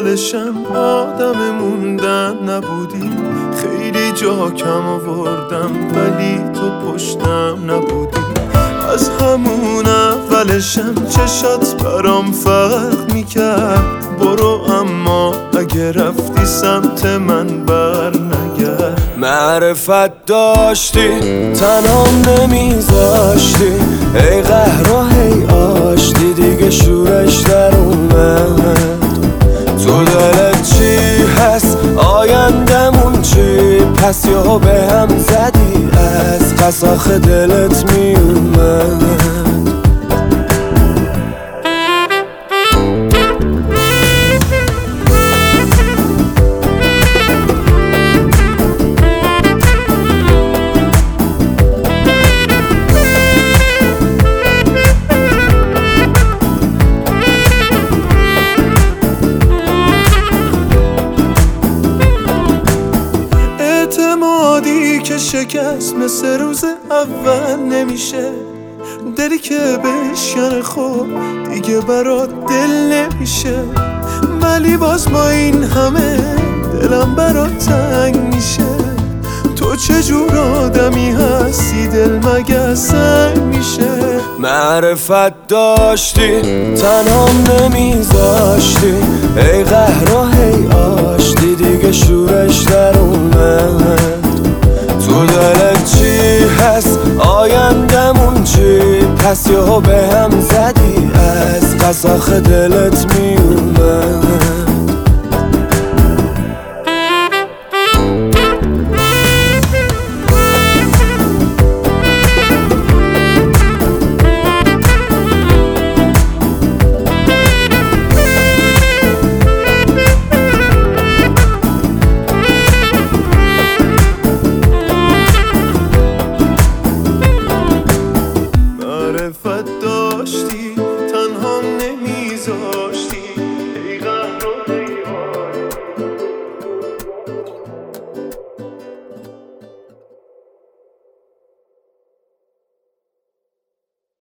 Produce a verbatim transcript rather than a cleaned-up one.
اولشم آدم موندن نبودی، خیلی جا کم آوردم ولی تو پشتم نبودی. از همون اولشم چشات برام فرق میکرد، برو اما اگه رفتی سمت من بر نگرد. معرفت داشتی تنهام نمیذاشتی، ای قهر و هی آشتی دیگه شورش در اومد. تو دلت چی هست آیندمون چی، پس یا به هم زدی از پس آخه دلت میومد. اعتمادی که شکست مثل روز اول نمیشه، دلی که بشکنه خب دیگه برات دل نمیشه. ولی باز با این همه دلم برات تنگ میشه. تو چجور آدمی هستی دل مگه سنگ میشه. معرفت داشتی تنهام نمیذاشتی، ای قهر و هی آشتی دیگه شورش در اومد. تو دلت چی هست آیندمون چی، پس یا به هم زدی از پس آخه دلت میومد.